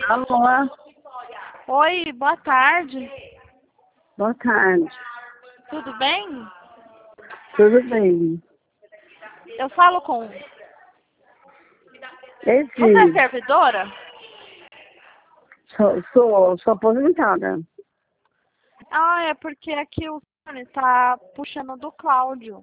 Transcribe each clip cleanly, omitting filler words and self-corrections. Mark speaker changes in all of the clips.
Speaker 1: Alô,
Speaker 2: Oi, boa tarde.
Speaker 1: boa tarde.
Speaker 2: Tudo bem?
Speaker 1: Tudo bem?
Speaker 2: Eu falo com... Você é
Speaker 1: Esse,
Speaker 2: servidora?
Speaker 1: sou aposentada.
Speaker 2: Ah, é porque aqui o telefone tá puxando do Cláudio.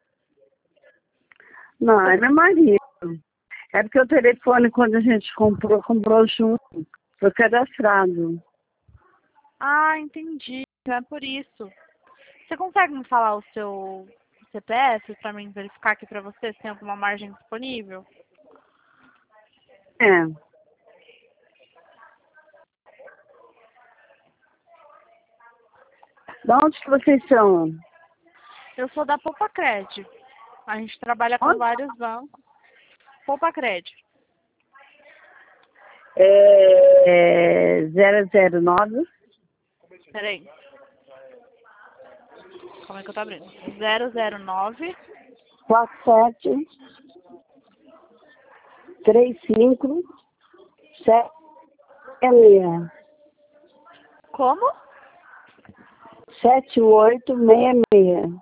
Speaker 1: Não, é meu marido. É porque o telefone, quando a gente comprou junto, foi cadastrado.
Speaker 2: Ah, entendi. É por isso. Você consegue me falar o seu CPF para mim verificar aqui para você se tem alguma margem disponível?
Speaker 1: É. De onde que vocês são?
Speaker 2: Eu sou da Poupa Cred. A gente trabalha com
Speaker 1: Onde?
Speaker 2: vários bancos. Poupa Cred.
Speaker 1: 009
Speaker 2: Peraí. Como é que eu tô abrindo? 009
Speaker 1: 47 35 76
Speaker 2: Como?
Speaker 1: 7866.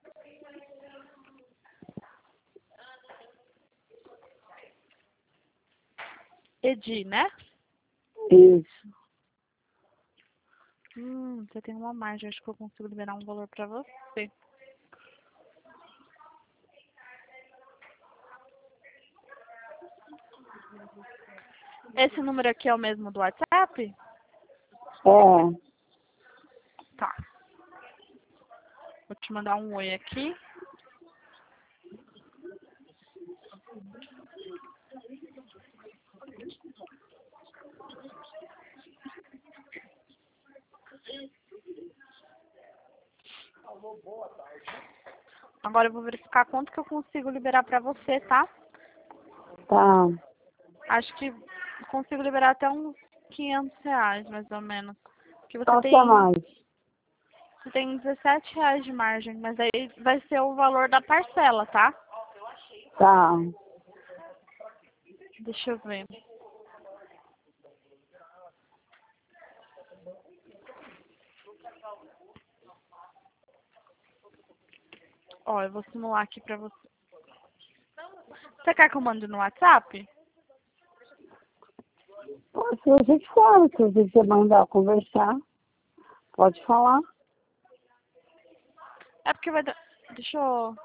Speaker 2: Edi, né?
Speaker 1: Isso.
Speaker 2: Você tem uma margem. Acho que eu consigo liberar um valor pra você. Esse número aqui é o mesmo do WhatsApp?
Speaker 1: É.
Speaker 2: Tá. Vou te mandar um oi aqui. Agora eu vou verificar quanto que eu consigo liberar pra você, tá?
Speaker 1: Tá.
Speaker 2: Acho que eu consigo liberar até uns R$ 500, mais ou menos. Porque
Speaker 1: Qual que é mais?
Speaker 2: você tem R$ 17 de margem, mas aí vai ser o valor da parcela, tá?
Speaker 1: Tá.
Speaker 2: Deixa eu ver. Ó, eu vou simular aqui pra você. Você quer que eu mande no WhatsApp?
Speaker 1: Se você fala, se você mandar conversar, pode falar.
Speaker 2: É porque vai dar... Deixa eu...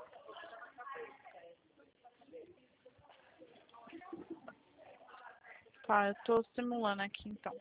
Speaker 2: Tá, eu tô simulando aqui, então.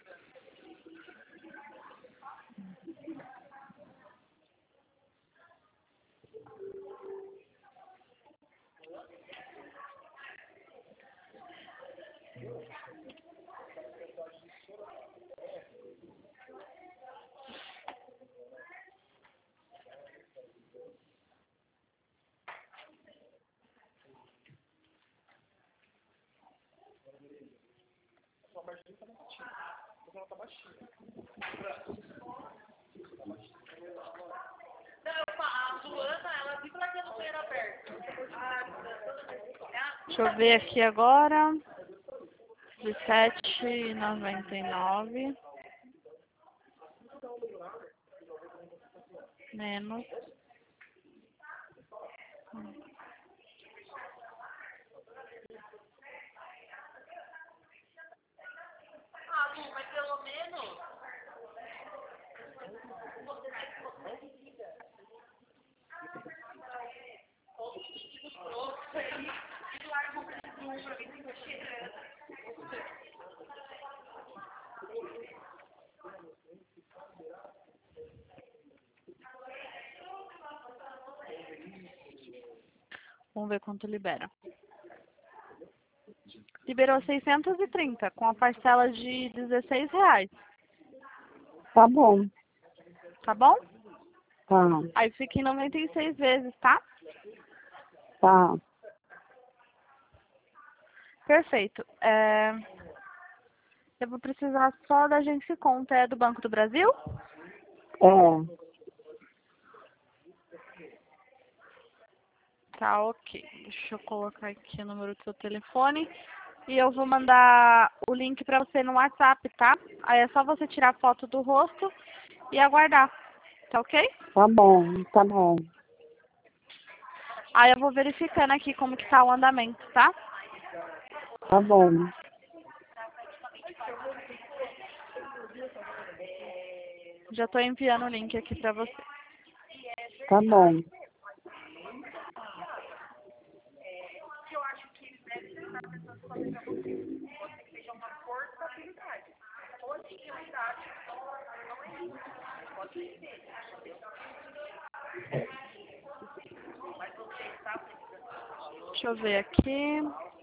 Speaker 2: Deixa eu ver aqui agora. 17,99 menos. Vamos ver quanto libera. Liberou 630 com a parcela de R$ 16.
Speaker 1: Tá bom.
Speaker 2: Tá bom?
Speaker 1: Tá.
Speaker 2: Aí fica em 96 vezes, tá?
Speaker 1: Tá.
Speaker 2: Perfeito. Eu vou precisar só da agência conta. É do Banco do Brasil?
Speaker 1: É.
Speaker 2: Tá, ok. Deixa eu colocar aqui o número do seu telefone. E eu vou mandar o link pra você no WhatsApp, tá? Aí é só você tirar foto do rosto e aguardar, tá ok?
Speaker 1: Tá bom, tá bom.
Speaker 2: Aí eu vou verificando aqui como que tá o andamento, tá?
Speaker 1: Tá bom.
Speaker 2: Já tô enviando o link aqui pra você.
Speaker 1: Tá bom.
Speaker 2: Deixa eu ver aqui.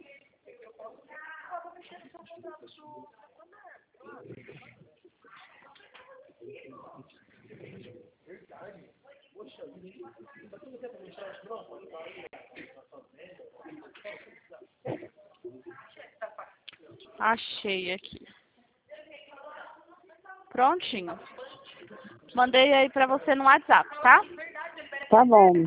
Speaker 2: Achei aqui. Prontinho. Mandei aí pra você no WhatsApp, tá?
Speaker 1: Tá bom.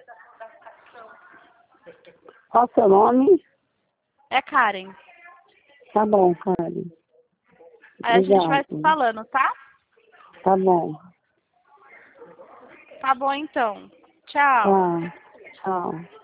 Speaker 1: Qual o seu nome?
Speaker 2: É Karen.
Speaker 1: Tá bom, Karen.
Speaker 2: Aí a gente vai se
Speaker 1: Obrigado.
Speaker 2: falando, tá?
Speaker 1: Tá bom.
Speaker 2: Tá bom então. Tchau.
Speaker 1: Tá. Tchau.